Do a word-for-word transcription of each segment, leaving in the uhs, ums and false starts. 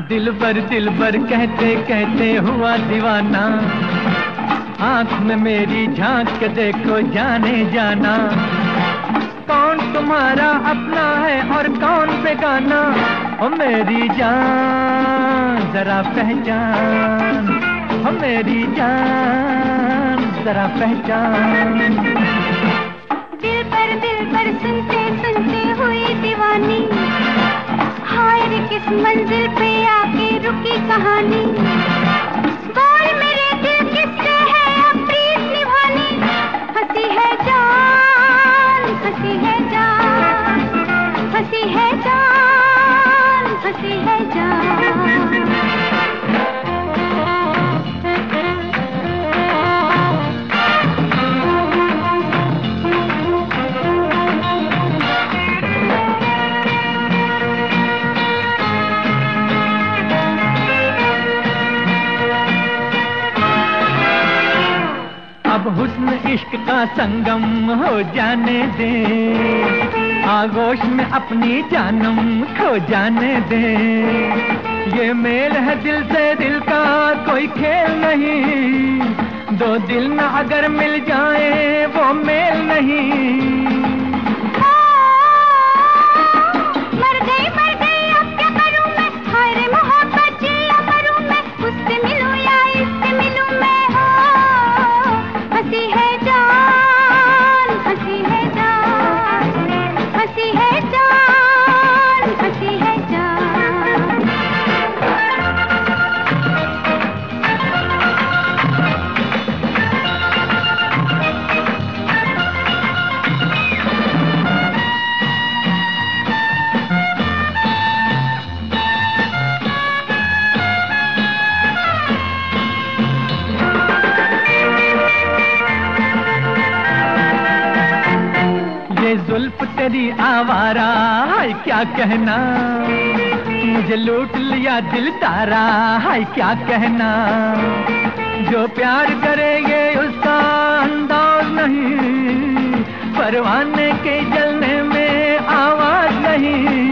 दिल भर दिल भर कहते कहते हुआ दीवाना, आँख में मेरी झांक के देखो जाने जाना, कौन तुम्हारा अपना है और कौन बेगाना, ओ मेरी जान जरा पहचान, ओ मेरी जान जरा पहचान। दिल पर दिल पर सुनते सुनते हुई दीवानी, हाय रे किस मंजिल पे आके रुकी कहानी, बोल मेरे दिल किससे है अब प्रीत निभानी, हंसी है जान, हंसी है जान, हंसी है जान, हंसी है जान। अब हुस्न इश्क का संगम हो जाने दे, आगोश में अपनी जानम खो जाने दे, ये मेल है दिल से दिल का कोई खेल नहीं, दो दिल न अगर मिल जाए वो मेल नहीं। मर गई मर गई अब क्या करूं मैं, हाय रे मोहब्बत जिया करूं मैं, उससे मिलूं या इससे मिलूं मैं, हो हंसी है जान, हंसी है जान, हंसी है जान, हंसी है जान। ये जुल्फ तेरी आवारा हाय क्या कहना, मुझे लूट लिया दिल तारा हाय क्या कहना, जो प्यार करेंगे उसका अंदाज नहीं, परवाने के जलने में आवाज नहीं।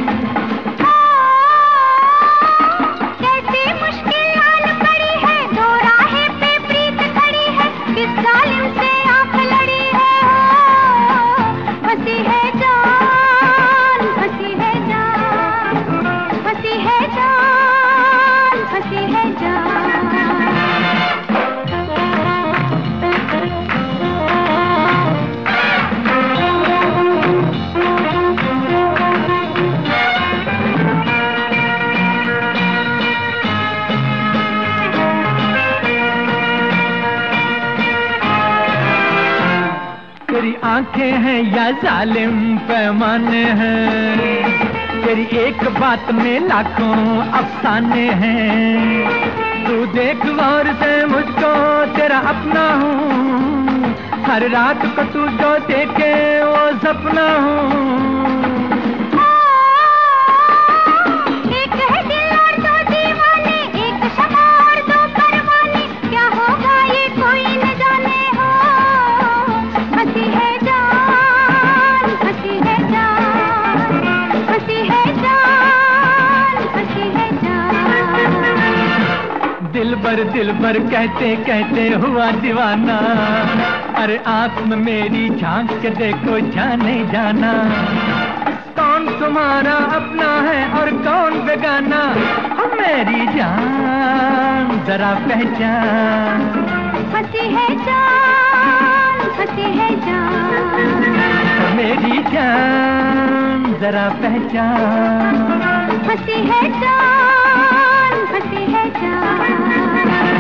कैसी मुश्किल आन पड़ी है, दो राहें पे प्रीत खड़ी है, किस जालिम से आंख लड़ी है, हो हंसी है जान, हंसी है जान, हंसी है जान, हंसी है जान। तेरी आंखें हैं या जालिम पैमाने हैं, तेरी एक बात में लाखों अफसाने हैं, तू देख गौर से मुझको तेरा अपना हूँ, हर रात को तू जो देखे वो सपना हूँ। एक है दिल और दो दीवाने, एक शमा और दो परवाने, क्या होगा ये कोई न जाने, हो हंसी है जान, हंसी है जान, हंसी है जान, हंसी है जान। दिल भर दिल भर कहते कहते हुआ दीवाना, अरे आँख में मेरी झांक के देखो जाने जाना, कौन तुम्हारा अपना है और कौन बेगाना, हम मेरी जान जरा पहचान, हंसी है जान, हंसी है जान, मेरी जान जरा पहचान, हंसी है जान, हंसी है जान।